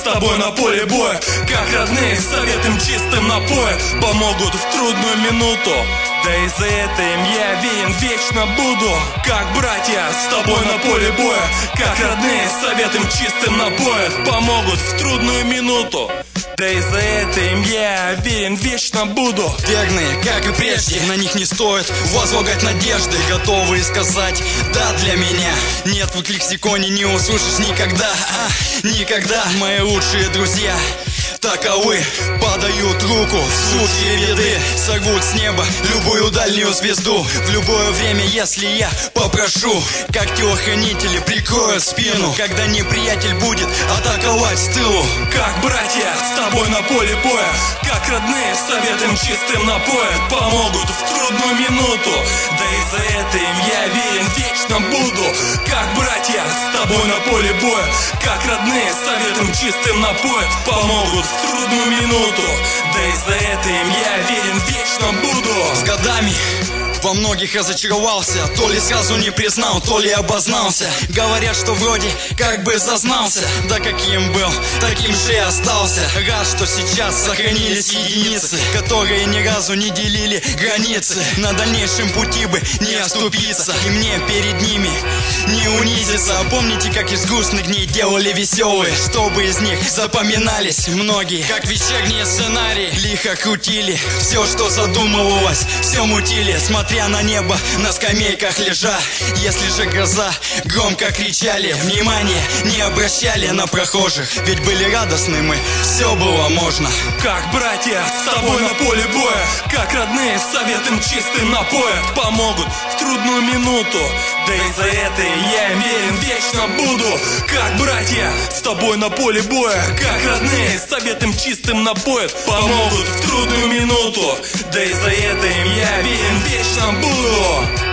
с тобой на поле боя. Как родные, советом чистым напоят, помогут в трудную минуту. Да и за это им я верен, вечно буду. Как братья с тобой на поле боя. Как родные, советом чистым напоят, помогут в трудную минуту. Да и за это им я верен, вечно буду. Верные, как и прежде, на них не стоит возлагать надежды. Готовые сказать «да» для меня. Нет, в их лексиконе не услышишь никогда. Никогда. Мои лучшие друзья таковы, подают руку в случае беды, сорвут с неба любую дальнюю звезду. В любое время, если я попрошу, как телохранители прикроют спину, когда неприятель будет атаковать с тылу. Как братья с тобой на поле боя. Как родные, советом чистым напоят, помогут в трудную минуту. Да и за это им я верен, вечно буду. Как братья с тобой на поле боя. Как родные, советом чистым напоят, помогут в трудную минуту. Да и за это им я верен, вечно буду. С годами во многих разочаровался, то ли сразу не признал, то ли обознался. Говорят, что вроде как бы зазнался, да каким был, таким же и остался. Рад, что сейчас сохранились единицы, которые ни разу не делили границы. На дальнейшем пути бы не оступиться, и мне перед ними не унизиться. Помните, как из грустных дней делали веселые, чтобы из них запоминались многие, как вечерние сценарии. Лихо крутили все, что задумывалось, все мутили, смотря на небо, на скамейках лежа. Если же гроза, громко кричали, внимание не обращали на прохожих, ведь были радостны мы, все было можно. Как братья с тобой на поле боя. Как родные, советом чистым напоят, помогут в трудную минуту. Да и за это я им верен, вечно буду. Как братья с тобой на поле боя. Как родные, советом чистым напоят, помогут в трудную минуту. Да и за это им я верен, вечно буду.